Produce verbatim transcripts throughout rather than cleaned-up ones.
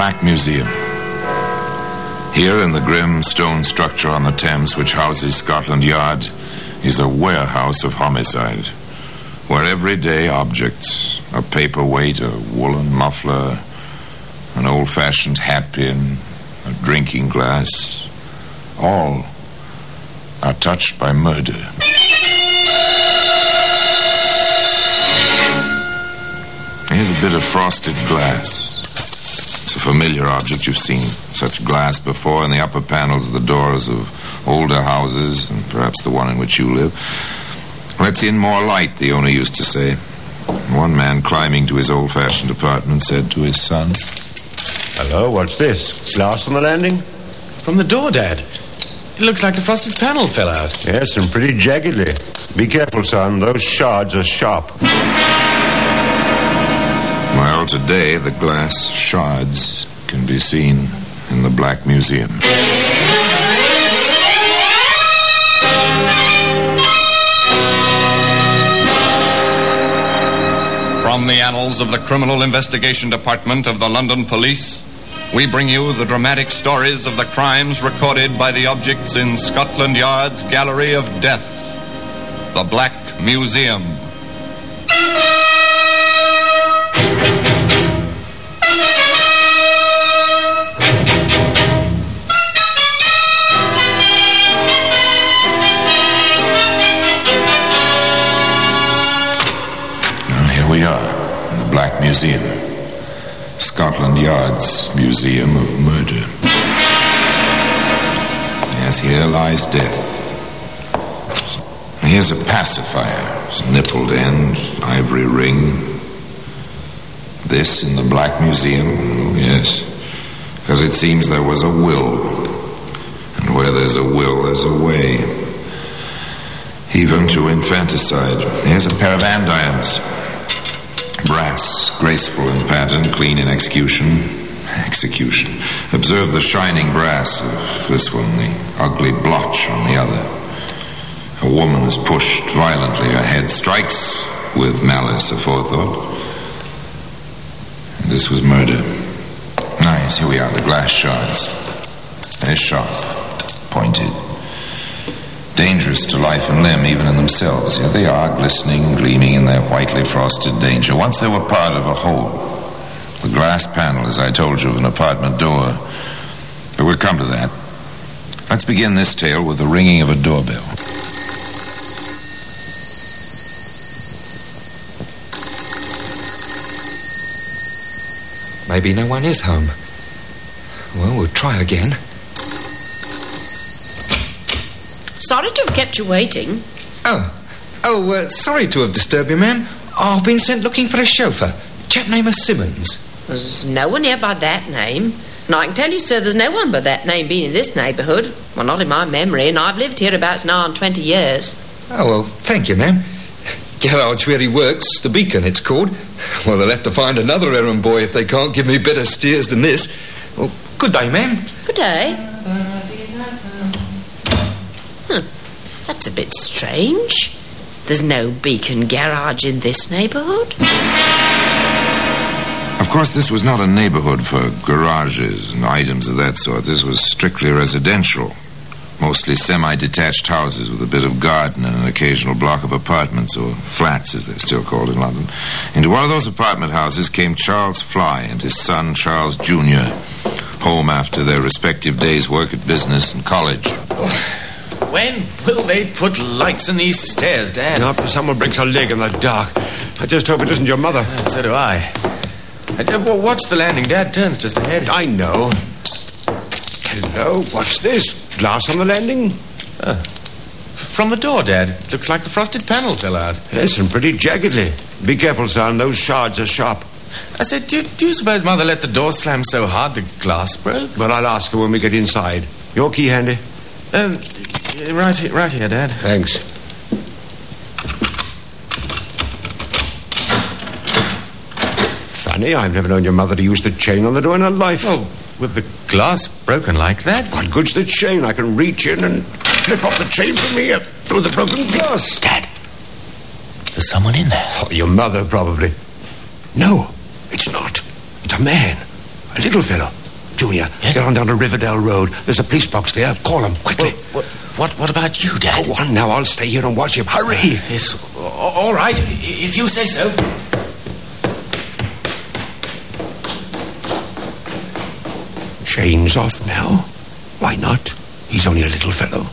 Black Museum. Here in the grim stone structure on the Thames which houses Scotland Yard is a warehouse of homicide, where everyday objects, a paperweight, a woolen muffler, an old-fashioned hatpin, a drinking glass, all are touched by murder. Here's a bit of frosted glass. It's a familiar object. You've seen such glass before in the upper panels of the doors of older houses, and perhaps the one in which you live. Lets in more light, the owner used to say. One man climbing to his old-fashioned apartment said to his son, "Hello, what's this? Glass on the landing?" "From the door, Dad. It looks like the frosted panel fell out." "Yes, and pretty jaggedly. Be careful, son. Those shards are sharp." Well, today the glass shards can be seen in the Black Museum. From the annals of the Criminal Investigation Department of the London Police, we bring you the dramatic stories of the crimes recorded by the objects in Scotland Yard's Gallery of Death, the Black Museum. We are in the Black Museum, Scotland Yard's Museum of Murder. Yes, here lies death. Here's a pacifier, it's a nippled end, ivory ring. This in the Black Museum? Oh, yes, because it seems there was a will, and where there's a will, there's a way, even to infanticide. Here's a pair of andirons. Brass, graceful in pattern, clean in execution. Execution. Observe the shining brass of this one, the ugly blotch on the other. A woman is pushed violently. Her head strikes with malice aforethought. This was murder. Nice, here we are, the glass shards. They're sharp, pointed. Dangerous to life and limb, even in themselves. Here they are, glistening, gleaming in their whitely frosted danger. Once they were part of a whole. The glass panel, as I told you, of an apartment door. But we'll come to that. Let's begin this tale with the ringing of a doorbell. Maybe no one is home. Well, we'll try again. Sorry to have kept you waiting. Oh, oh, uh, sorry to have disturbed you, ma'am. I've been sent looking for a chauffeur. Chap named Simmons. There's no one here by that name. And I can tell you, sir, there's no one by that name being in this neighbourhood. Well, not in my memory, and I've lived here about nigh on twenty years. Oh, well, thank you, ma'am. Garage where he works, the Beacon, it's called. Well, they'll have to find another errand boy if they can't give me better steers than this. Well, good day, ma'am. Good day. That's a bit strange. There's no Beacon garage in this neighbourhood. Of course, this was not a neighbourhood for garages and items of that sort. This was strictly residential. Mostly semi-detached houses with a bit of garden and an occasional block of apartments, or flats as they're still called in London. Into one of those apartment houses came Charles Fly and his son Charles Junior, home after their respective days' work at business and college. When will they put lights in these stairs, Dad? After someone breaks a leg in the dark. I just hope it isn't your mother. Uh, so do I. Uh, well, watch the landing. Dad turns just ahead. I know. Hello, what's this? Glass on the landing? Uh, from the door, Dad. Looks like the frosted panel fell out. Yes, and pretty jaggedly. Be careful, son. Those shards are sharp. I said, do, do you suppose Mother let the door slam so hard the glass broke? Well, I'll ask her when we get inside. Your key handy? Um, right here, right here, Dad. Thanks. Funny, I've never known your mother to use the chain on the door in her life. Oh, with the glass broken like that? What good's the chain? I can reach in and flip off the chain from here through the broken glass. Dad, there's someone in there. Oh, your mother, probably. No, it's not. It's a man. A little fellow. Junior, yeah? Get on down to Riverdale Road. There's a police box there. Call him, quickly. Well, what, what about you, Dad? Go on now. I'll stay here and watch him. Hurry. Uh, yes, all right, if you say so. Chains off now. Why not? He's only a little fellow.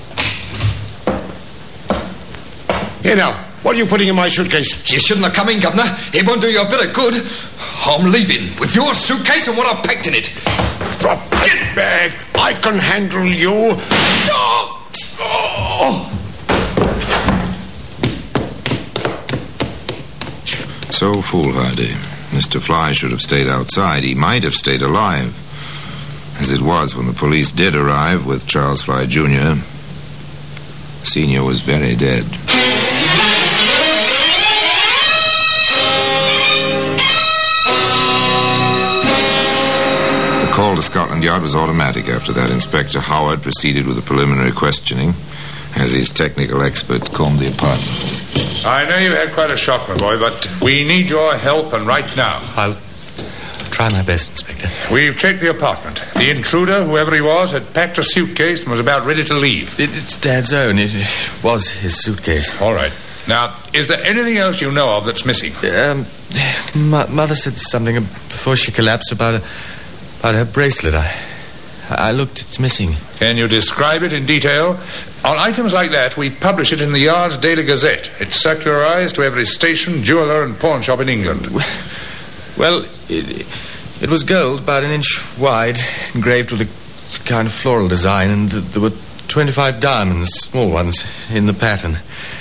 Here now, what are you putting in my suitcase? You shouldn't have come in, Governor. It won't do you a bit of good. I'm leaving with your suitcase and what I've packed in it. Drop it back. I can handle you. Oh. Oh. So foolhardy. Mister Fly should have stayed outside. He might have stayed alive. As it was, when the police did arrive with Charles Fly Junior, Senior was very dead. The call to Scotland Yard was automatic. After that, Inspector Howard proceeded with a preliminary questioning as his technical experts combed the apartment. I know you had quite a shock, my boy, but we need your help, and right now. I'll try my best, Inspector. We've checked the apartment. The intruder, whoever he was, had packed a suitcase and was about ready to leave. It, it's Dad's own. It was his suitcase. All right. Now, is there anything else you know of that's missing? Um, m- Mother said something before she collapsed about a, about her bracelet. I, I looked. It's missing. Can you describe it in detail? On items like that, we publish it in the Yard's Daily Gazette. It's circularized to every station, jeweller and pawn shop in England. Well, it, it was gold, about an inch wide, engraved with a kind of floral design, and there were twenty-five diamonds, small ones, in the pattern.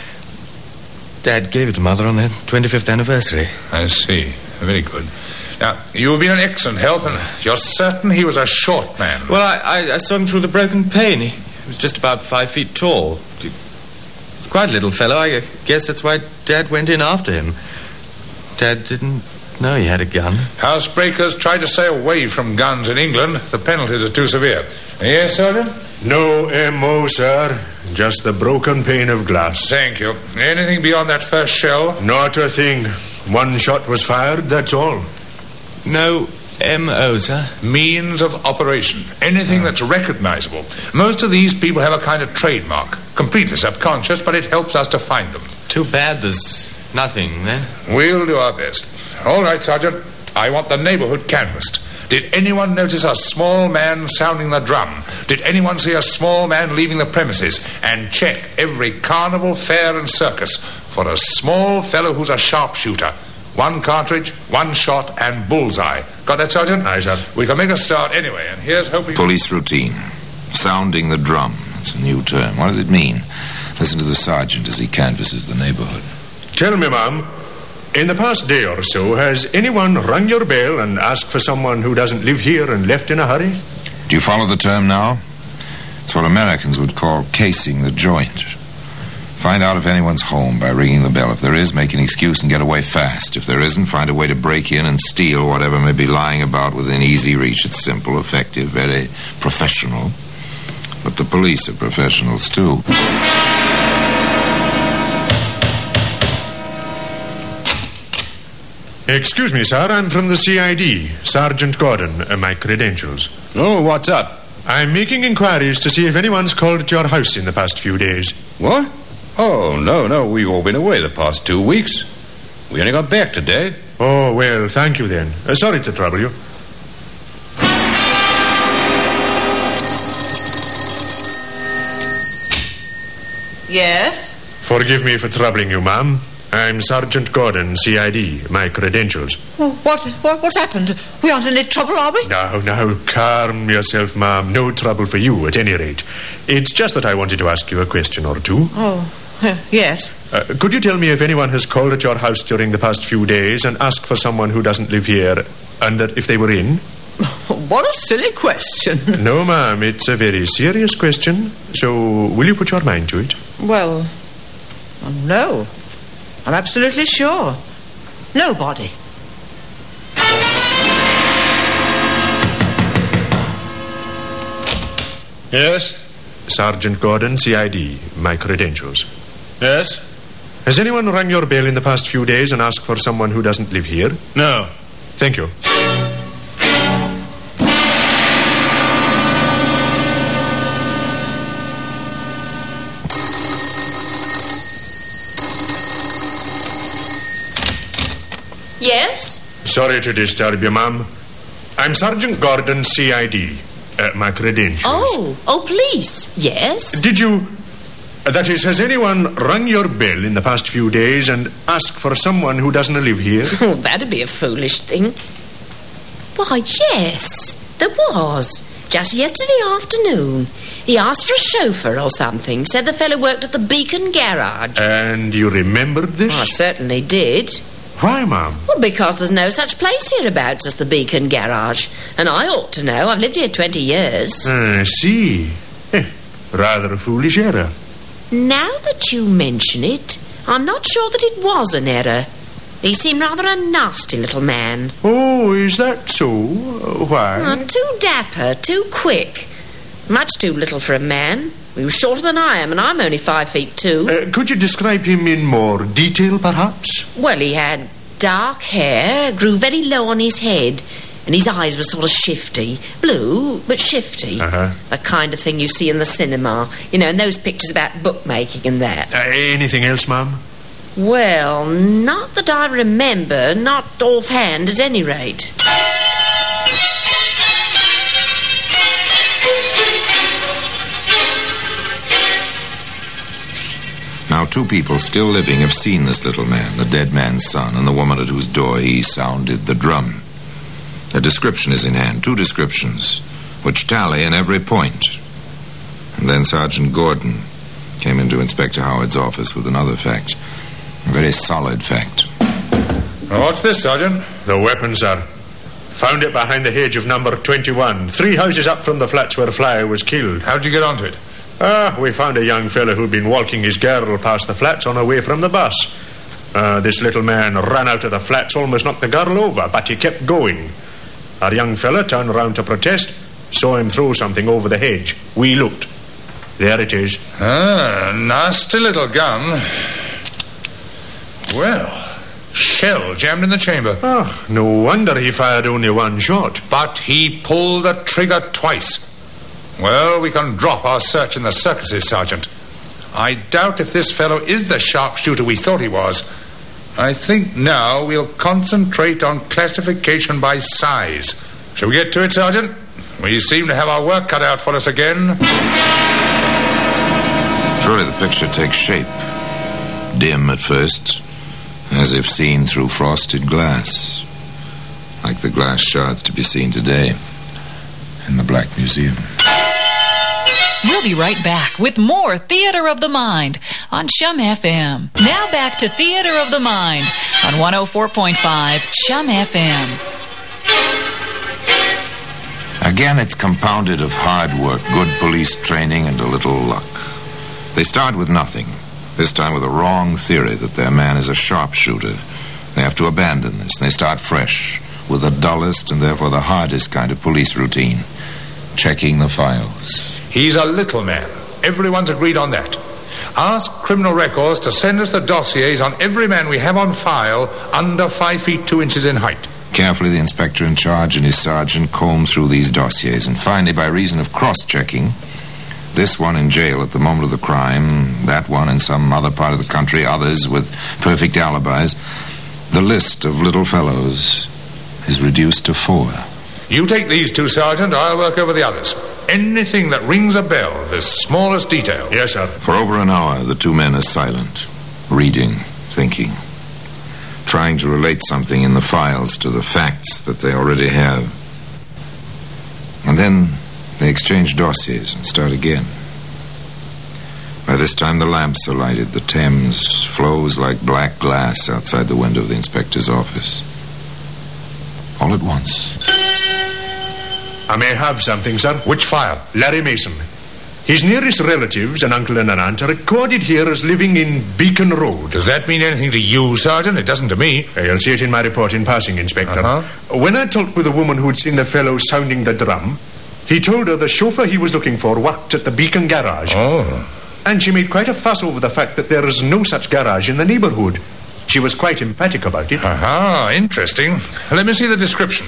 Dad gave it to Mother on their twenty-fifth anniversary. I see. Very good. Now, you've been an excellent help, and you're certain he was a short man. Well, I, I, I saw him through the broken pane. He was just about five feet tall. Quite a little fellow. I guess that's why Dad went in after him. Dad didn't know he had a gun. Housebreakers try to stay away from guns in England. The penalties are too severe. Yes, Sergeant? No M O, sir. Just the broken pane of glass. Thank you. Anything beyond that first shell? Not a thing. One shot was fired, that's all. No M O, sir? Means of operation. Anything that's recognizable. Most of these people have a kind of trademark. Completely subconscious, but it helps us to find them. Too bad there's nothing, then. We'll do our best. All right, Sergeant. I want the neighborhood canvassed. Did anyone notice a small man sounding the drum? Did anyone see a small man leaving the premises? And check every carnival, fair and circus for a small fellow who's a sharpshooter. One cartridge, one shot, and bullseye. Got that, Sergeant? Aye, sir. We can make a start anyway, and here's hoping... Police routine. Sounding the drum. It's a new term. What does it mean? Listen to the sergeant as he canvasses the neighborhood. Tell me, ma'am, in the past day or so, has anyone rung your bell and asked for someone who doesn't live here and left in a hurry? Do you follow the term now? It's what Americans would call casing the joint. Find out if anyone's home by ringing the bell. If there is, make an excuse and get away fast. If there isn't, find a way to break in and steal whatever may be lying about within easy reach. It's simple, effective, very professional. But the police are professionals, too. Excuse me, sir. I'm from the C I D. Sergeant Gordon. Uh, my credentials. Oh, what's up? I'm making inquiries to see if anyone's called at your house in the past few days. What? Oh, no, no. We've all been away the past two weeks. We only got back today. Oh, well, thank you then. Uh, sorry to trouble you. Yes? Forgive me for troubling you, ma'am. I'm Sergeant Gordon, C I D. My credentials. Well, what, what? What's happened? We aren't in any trouble, are we? No, no, calm yourself, ma'am. No trouble for you, at any rate. It's just that I wanted to ask you a question or two. Oh, uh, yes. Uh, could you tell me if anyone has called at your house during the past few days and asked for someone who doesn't live here, and that if they were in? What a silly question. No, ma'am, it's a very serious question. So, will you put your mind to it? Well, no. I'm absolutely sure. Nobody. Yes? Sergeant Gordon, C I D. My credentials. Yes? Has anyone rang your bell in the past few days and asked for someone who doesn't live here? No. Thank you. Sorry to disturb you, ma'am. I'm Sergeant Gordon, C I D. Uh, my credentials. Oh, oh, police. Yes? Did you... That is, has anyone rung your bell in the past few days and asked for someone who doesn't live here? Oh, that'd be a foolish thing. Why, yes, there was. Just yesterday afternoon. He asked for a chauffeur or something. Said the fellow worked at the Beacon Garage. And you remembered this? I certainly did. Why, ma'am? Well, because there's no such place hereabouts as the Beacon Garage. And I ought to know. I've lived here twenty years. I see. Eh, rather a foolish error. Now that you mention it, I'm not sure that it was an error. He seemed rather a nasty little man. Oh, is that so? Uh, why? Uh, too dapper, too quick. Much too little for a man. He was shorter than I am, and I'm only five feet two. Uh, could you describe him in more detail, perhaps? Well, he had dark hair, grew very low on his head, and his eyes were sort of shifty. Blue, but shifty. Uh-huh. The kind of thing you see in the cinema. You know, in those pictures about bookmaking and that. Uh, anything else, ma'am? Well, not that I remember. Not offhand, at any rate. Now, two people still living have seen this little man, the dead man's son, and the woman at whose door he sounded the drum. A description is in hand, two descriptions, which tally in every point. And then Sergeant Gordon came into Inspector Howard's office with another fact, a very solid fact. Well, what's this, Sergeant? The weapon, sir. Found it behind the hedge of number twenty-one, three houses up from the flats where Flyer was killed. How'd you get onto it? Ah, we found a young fellow who'd been walking his girl past the flats on her way from the bus. Uh, this little man ran out of the flats, almost knocked the girl over, but he kept going. Our young fella turned round to protest, saw him throw something over the hedge. We looked. There it is. Ah, nasty little gun. Well, shell jammed in the chamber. Ah, no wonder he fired only one shot. But he pulled the trigger twice. Well, we can drop our search in the circuses, Sergeant. I doubt if this fellow is the sharpshooter we thought he was. I think now we'll concentrate on classification by size. Shall we get to it, Sergeant? We seem to have our work cut out for us again. Surely the picture takes shape. Dim at first, as if seen through frosted glass. Like the glass shards to be seen today in the Black Museum. We'll be right back with more Theater of the Mind on Chum F M. Now back to Theater of the Mind on one oh four point five Chum F M. Again, it's compounded of hard work, good police training, and a little luck. They start with nothing, this time with a wrong theory that their man is a sharpshooter. They have to abandon this, and they start fresh with the dullest and therefore the hardest kind of police routine, checking the files. He's a little man. Everyone's agreed on that. Ask Criminal Records to send us the dossiers on every man we have on file under five feet two inches in height. Carefully, the inspector in charge and his sergeant comb through these dossiers, and finally, by reason of cross-checking, this one in jail at the moment of the crime, that one in some other part of the country, others with perfect alibis, the list of little fellows is reduced to four. You take these two, Sergeant. I'll work over the others. Anything that rings a bell, the smallest detail. Yes, sir. For over an hour, the two men are silent, reading, thinking, trying to relate something in the files to the facts that they already have. And then they exchange dossiers and start again. By this time, the lamps are lighted. The Thames flows like black glass outside the window of the inspector's office. All at once. I may have something, sir. Which file? Larry Mason. His nearest relatives, an uncle and an aunt, are recorded here as living in Beacon Road. Does that mean anything to you, Sergeant? It doesn't to me. You'll see it in my report in passing, Inspector. Uh-huh. When I talked with a woman who'd seen the fellow sounding the drum, he told her the chauffeur he was looking for worked at the Beacon Garage. Oh. And she made quite a fuss over the fact that there is no such garage in the neighborhood. She was quite emphatic about it. Aha, interesting. Let me see the description.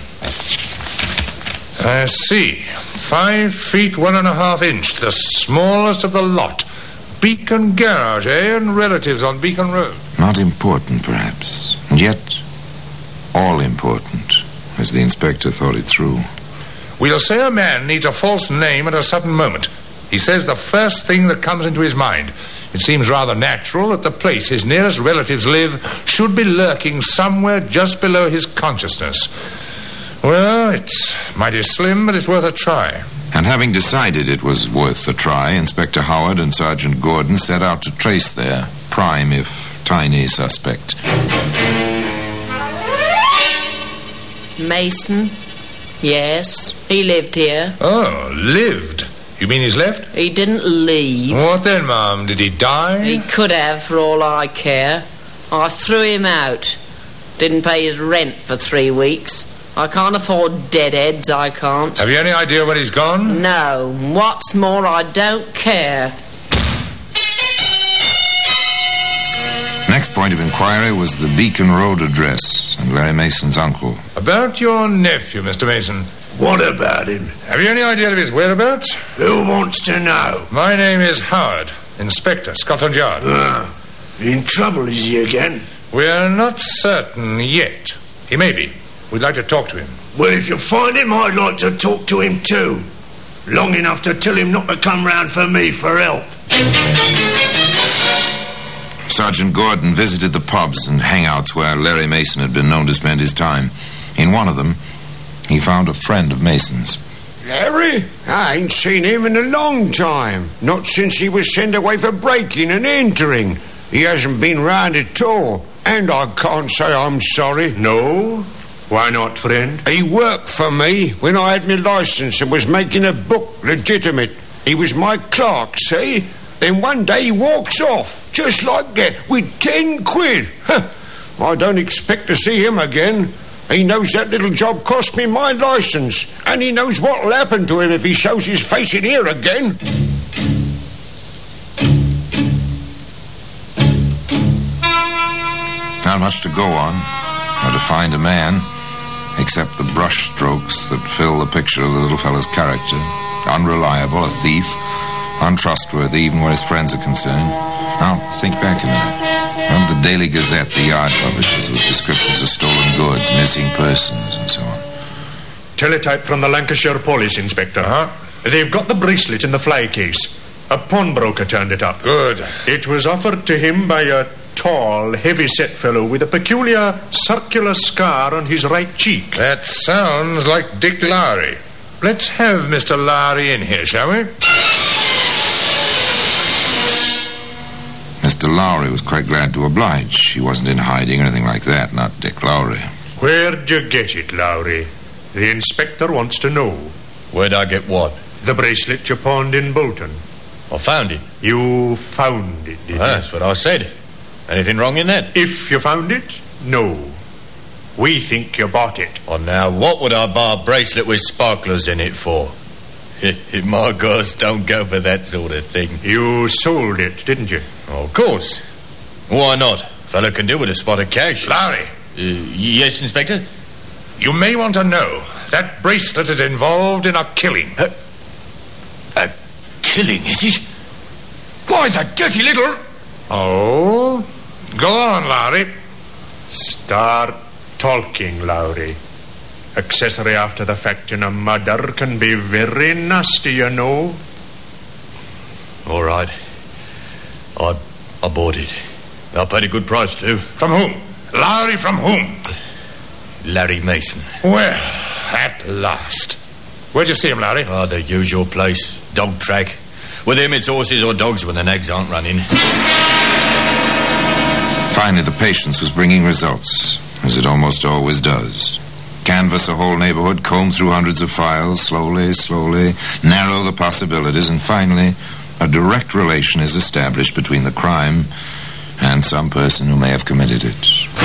I see. Five feet, one and a half inch. The smallest of the lot. Beacon Garage, eh? And relatives on Beacon Road. Not important, perhaps. And yet, all important, as the inspector thought it through. We'll say a man needs a false name at a sudden moment. He says the first thing that comes into his mind. It seems rather natural that the place his nearest relatives live should be lurking somewhere just below his consciousness. Well, it's mighty slim, but it's worth a try. And having decided it was worth a try, Inspector Howard and Sergeant Gordon set out to trace their prime, if tiny, suspect. Mason? Yes, he lived here. Oh, lived? You mean he's left? He didn't leave. What then, Mum? Did he die? He could have, for all I care. I threw him out. Didn't pay his rent for three weeks. I can't afford deadheads, I can't. Have you any idea where he's gone? No. What's more, I don't care. Next point of inquiry was the Beacon Road address and Larry Mason's uncle. About your nephew, Mister Mason. What about him? Have you any idea of his whereabouts? Who wants to know? My name is Howard, Inspector, Scotland Yard. Ah, in trouble is he again? We're not certain yet. He may be. We'd like to talk to him. Well, if you find him, I'd like to talk to him too. Long enough to tell him not to come round for me for help. Sergeant Gordon visited the pubs and hangouts where Larry Mason had been known to spend his time. In one of them, he found a friend of Mason's. Larry? I ain't seen him in a long time. Not since he was sent away for breaking and entering. He hasn't been round at all. And I can't say I'm sorry. No? Why not, friend? He worked for me when I had my licence and was making a book legitimate. He was my clerk, see? Then one day he walks off, just like that, with ten quid. I don't expect to see him again. He knows that little job cost me my licence, and he knows what'll happen to him if he shows his face in here again. Not much to go on, or to find a man, except the brush strokes that fill the picture of the little fellow's character. Unreliable, a thief, untrustworthy even where his friends are concerned. Now, think back a minute. Remember the Daily Gazette the Yard publishes with descriptions of stolen goods, missing persons, and so on. Teletype from the Lancashire Police, Inspector. Huh? They've got the bracelet in the fly case. A pawnbroker turned it up. Good. It was offered to him by a tall, heavy-set fellow with a peculiar circular scar on his right cheek. That sounds like Dick Lowry. Let's have Mister Lowry in here, shall we? Mister Lowry was quite glad to oblige. He wasn't in hiding or anything like that, not Dick Lowry. Where'd you get it, Lowry? The inspector wants to know. Where'd I get what? The bracelet you pawned in Bolton. I found it. You found it, didn't Well, you? that's what I said. Anything wrong in that? If you found it, no. We think you bought it. Oh, now, what would I buy a bracelet with sparklers in it for? My girls don't go for that sort of thing. You sold it, didn't you? Oh, of course. Why not? Fella can do with a spot of cash. Lowry. Uh, yes, Inspector? You may want to know that bracelet is involved in a killing. Uh, a killing, is it? Why, the dirty little... Oh? Go on, Lowry. Start talking, Lowry. Accessory after the fact in a murder can be very nasty, you know. All right. I, I bought it. I paid a good price, too. From whom? Lowry from whom? Larry Mason. Well, at last. Where'd you see him, Larry? Oh, the usual place. Dog track. With him, it's horses or dogs when the nags aren't running. Finally, the patience was bringing results, as it almost always does. Canvass a whole neighborhood, comb through hundreds of files, slowly, slowly, narrow the possibilities, and finally, a direct relation is established between the crime and some person who may have committed it.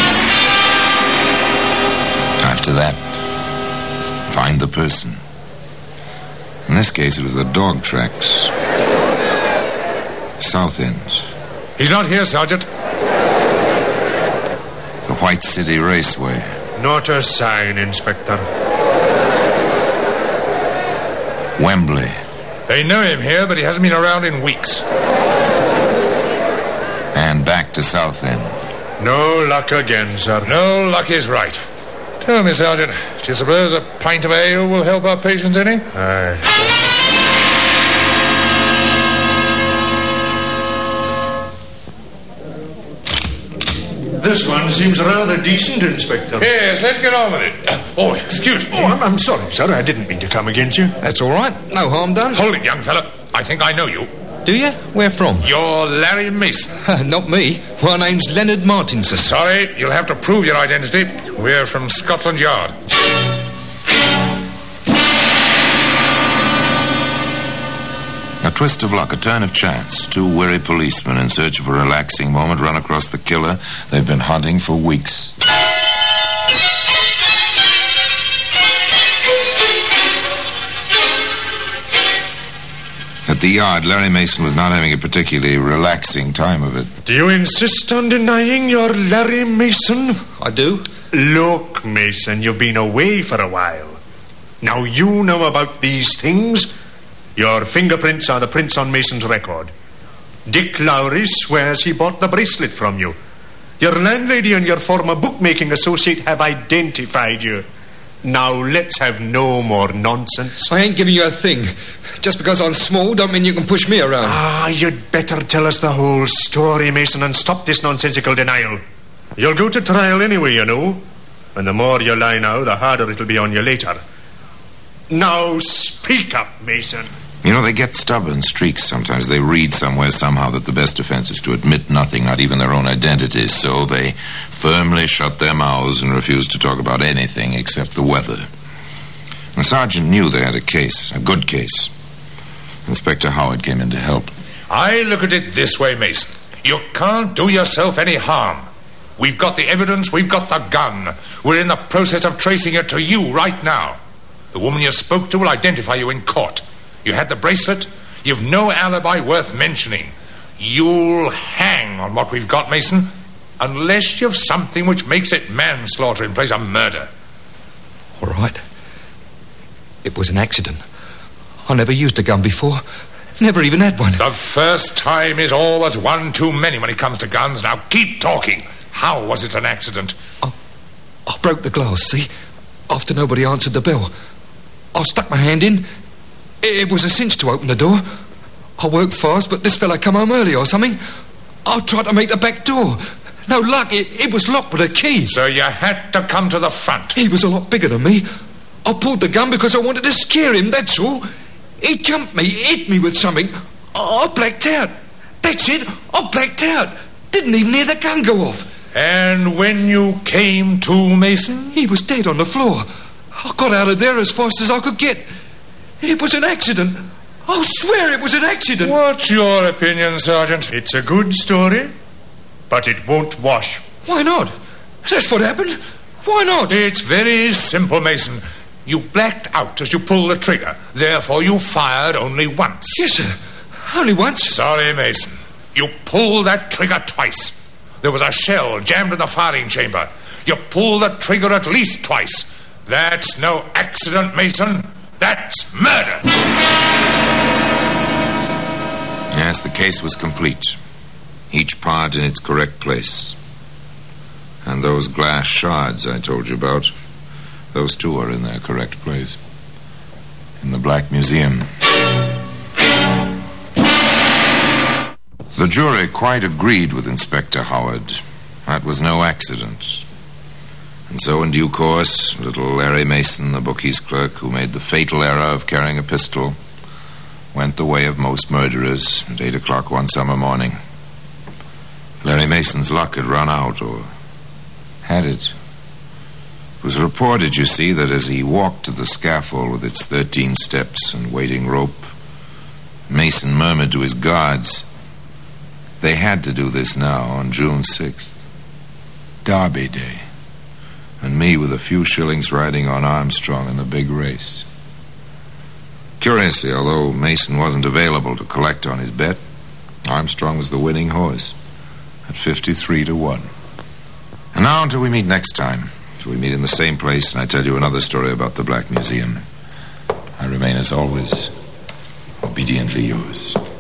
After that, find the person. In this case, it was the dog tracks. South End. He's not here, Sergeant. The White City Raceway. Not a sign, Inspector. Wembley. They know him here, but he hasn't been around in weeks. And back to South End. No luck again, sir. No luck is right. Tell me, Sergeant, do you suppose a pint of ale will help our patients any? Aye. This one seems rather decent, Inspector. Yes, let's get on with it. Uh, oh, excuse me. Oh, I'm, I'm sorry, sir. I didn't mean to come against you. That's all right. No harm done. Hold it, young fella. I think I know you. Do you? Where from? You're Larry Mason. Not me. My name's Leonard Martinson. Sorry, you'll have to prove your identity. We're from Scotland Yard. A twist of luck, a turn of chance. Two weary policemen in search of a relaxing moment run across the killer they've been hunting for weeks. At the yard, Larry Mason was not having a particularly relaxing time of it. Do you insist on denying you're Larry Mason? I do. Look, Mason, you've been away for a while. Now you know about these things. Your fingerprints are the prints on Mason's record. Dick Lowry swears he bought the bracelet from you. Your landlady and your former bookmaking associate have identified you. Now let's have no more nonsense. I ain't giving you a thing. Just because I'm small don't mean you can push me around. Ah, you'd better tell us the whole story, Mason, and stop this nonsensical denial. You'll go to trial anyway, you know. And the more you lie now, the harder it'll be on you later. Now speak up, Mason. You know, they get stubborn streaks sometimes. They read somewhere somehow that the best defense is to admit nothing, not even their own identities. So they firmly shut their mouths and refuse to talk about anything except the weather. The sergeant knew they had a case, a good case. Inspector Howard came in to help. I look at it this way, Mason. You can't do yourself any harm. We've got the evidence, we've got the gun. We're in the process of tracing it to you right now. The woman you spoke to will identify you in court. You had the bracelet. You've no alibi worth mentioning. You'll hang on what we've got, Mason, unless you've something which makes it manslaughter in place of murder. All right. It was an accident. I never used a gun before. Never even had one. The first time is always one too many when it comes to guns. Now keep talking. How was it an accident? I, I broke the glass, see? After nobody answered the bell. I stuck my hand in. It was a cinch to open the door. I worked fast, but this fella come home early or something. I tried to make the back door. No luck, it, it was locked with a key. So you had to come to the front. He was a lot bigger than me. I pulled the gun because I wanted to scare him, that's all. He jumped me, hit me with something. I blacked out. That's it, I blacked out. Didn't even hear the gun go off. And when you came to, Mason? He was dead on the floor. I got out of there as fast as I could get. It was an accident. I'll swear it was an accident. What's your opinion, Sergeant? It's a good story, but it won't wash. Why not? That's what happened. Why not? It's very simple, Mason. You blacked out as you pulled the trigger. Therefore, you fired only once. Yes, sir. Only once. Sorry, Mason. You pulled that trigger twice. There was a shell jammed in the firing chamber. You pulled the trigger at least twice. That's no accident, Mason. That's murder. Yes, the case was complete. Each part in its correct place. And those glass shards I told you about, those two are in their correct place. In the Black Museum. The jury quite agreed with Inspector Howard. That was no accident. And so, in due course, little Larry Mason, the bookies clerk who made the fatal error of carrying a pistol, went the way of most murderers at eight o'clock one summer morning. Larry Mason's luck had run out, or had it? It was reported, you see, that as he walked to the scaffold with its thirteen steps and waiting rope, Mason murmured to his guards, they had to do this now on June sixth. Derby Day. And me with a few shillings riding on Armstrong in the big race. Curiously, although Mason wasn't available to collect on his bet, Armstrong was the winning horse at fifty-three to one. And now until we meet next time, till we meet in the same place and I tell you another story about the Black Museum, I remain as always obediently yours.